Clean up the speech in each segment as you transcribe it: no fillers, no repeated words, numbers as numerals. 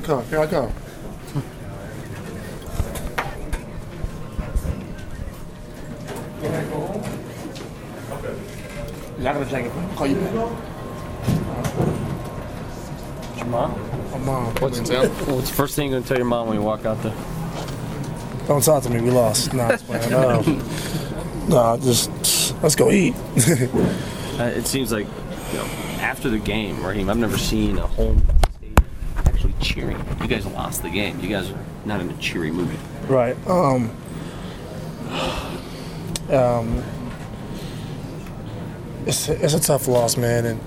come. Here I come. I got a jacket. I'll call you back. Your mom? My mom. What's the first thing you're going to tell your mom when you walk out there? Don't talk to me. We lost. Nah, it's fine. Just let's go eat. It seems like, after the game, Raheem, I've never seen a home stadium actually cheering. You guys lost the game. You guys are not in a cheery mood. Right. It's a tough loss, man, and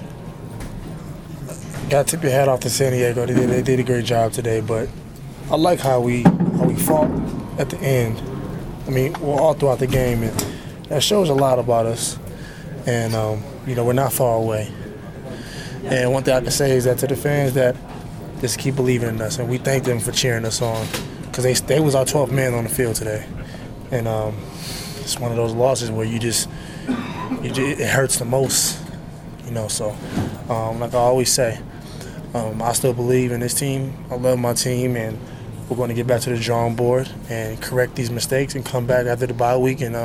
got to tip your hat off to San Diego. They did a great job today, but I like how we fought at the end. I mean, all throughout the game, and that shows a lot about us. And we're not far away. And one thing I can say is that to the fans that just keep believing in us, and we thank them for cheering us on, because they was our 12th man on the field today. And it's one of those losses where it hurts the most, So, like I always say, I still believe in this team. I love my team, and we're going to get back to the drawing board and correct these mistakes and come back after the bye week and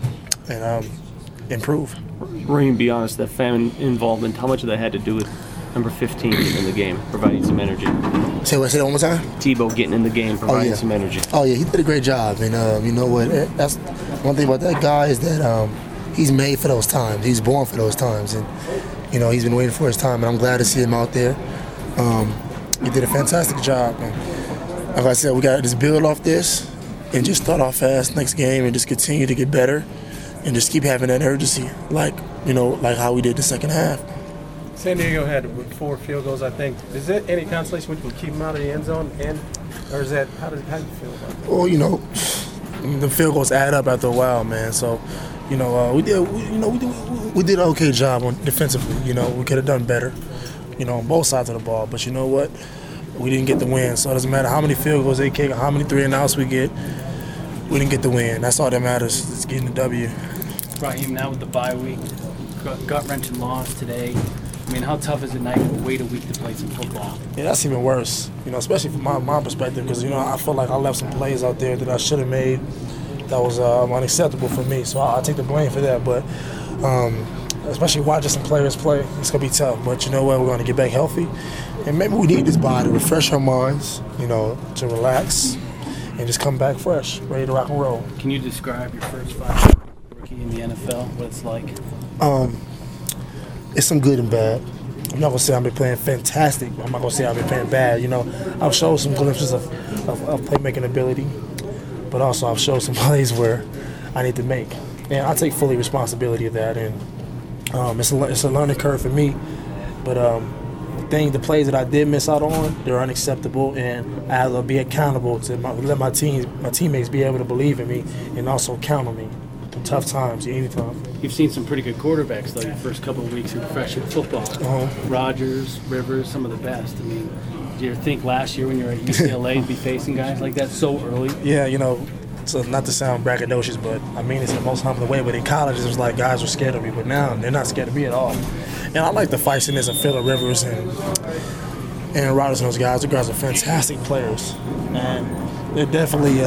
improve. Raheem, be honest, that fan involvement, how much of that had to do with number 15 getting in the game, providing some energy? Say that one more time? Tebow getting in the game, providing some energy. Oh, yeah, he did a great job. And you know what? That's one thing about that guy is that he's made for those times. He's born for those times. And, he's been waiting for his time, and I'm glad to see him out there. He did a fantastic job. And like I said, we got to just build off this and just start off fast next game and just continue to get better and just keep having that urgency like how we did the second half. San Diego had 4 field goals, I think. Is there any consolation we can keep them out of the end zone? Or is that, how do you feel about that? Well, the field goals add up after a while, man. So, we did an okay job on defensively. We could have done better, on both sides of the ball. But you know what? We didn't get the win. So it doesn't matter how many field goals they kick or how many 3-and-outs we get. We didn't get the win. That's all that matters. It's getting the W. Raheem, now with the bye week, gut-wrenching loss today. I mean, how tough is it now to wait a week to play some football? Yeah, that's even worse, especially from my perspective, because, I feel like I left some plays out there that I should have made that was unacceptable for me. So I'll take the blame for that. But especially watching some players play, it's going to be tough. But you know what? We're going to get back healthy. And maybe we need this bye to refresh our minds, to relax and just come back fresh, ready to rock and roll. Can you describe your first 5 rookie in the NFL, what it's like? It's some good and bad. I'm not going to say I've been playing fantastic. I'm not going to say I've been playing bad. I've showed some glimpses of playmaking ability, but also I've showed some plays where I need to make. And I take fully responsibility of that. And it's a learning curve for me. But the plays that I did miss out on, they're unacceptable, and I have to be accountable to let my teammates be able to believe in me and also count on me in tough times, anytime. You've seen some pretty good quarterbacks, though, the first couple of weeks of professional football. Rodgers, Rivers, some of the best. I mean, did you ever think last year when you were at UCLA to be facing guys like that so early? Yeah, so not to sound braggadocious, but I mean it's in the most humble way. But in college, it was like guys were scared of me, but now they're not scared of me at all. And I like the feistiness of Phillip Rivers and Rodgers and those guys. Those guys are fantastic players, and they're definitely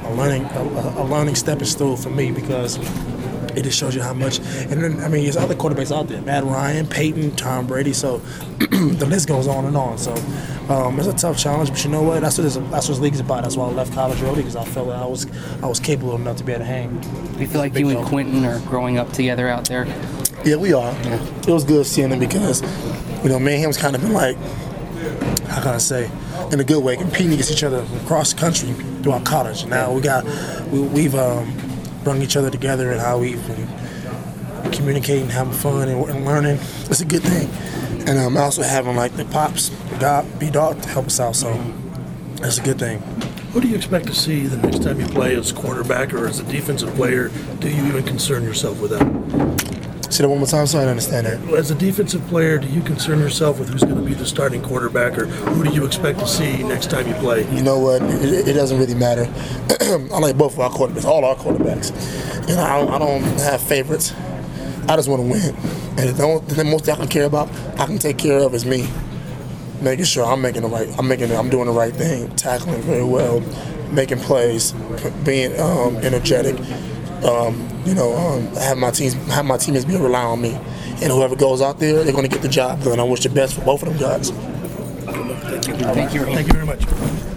a learning stepping stool for me, because it just shows you how much. And then there's other quarterbacks out there: Matt Ryan, Peyton, Tom Brady. So the list goes on and on. So it's a tough challenge, but you know what? That's what this league is about. That's why I left college early, because I felt like I was capable enough to be able to hang. Do you feel like you and Quentin are growing up together out there? Yeah, we are. Yeah. It was good seeing him because, me and him's kind of been like, how can I say, in a good way, competing against each other across the country throughout college. Now we've brought each other together, and how we've been communicating, having fun, and learning. It's a good thing. And I'm also having the pops, B-Dog, to help us out. So that's a good thing. Who do you expect to see the next time you play as quarterback or as a defensive player? Do you even concern yourself with that? Say that one more time so I don't understand that. As a defensive player, do you concern yourself with who's going to be the starting quarterback, or who do you expect to see next time you play? You know what? It doesn't really matter. I like both of our quarterbacks, all our quarterbacks. I don't have favorites. I just want to win. And the most I can care about, I can take care of, is me. making sure I'm doing the right thing, tackling very well, making plays, being energetic. Have my teammates be able to rely on me, and whoever goes out there, they're going to get the job done. I wish the best for both of them guys. Thank you. Thank you very much.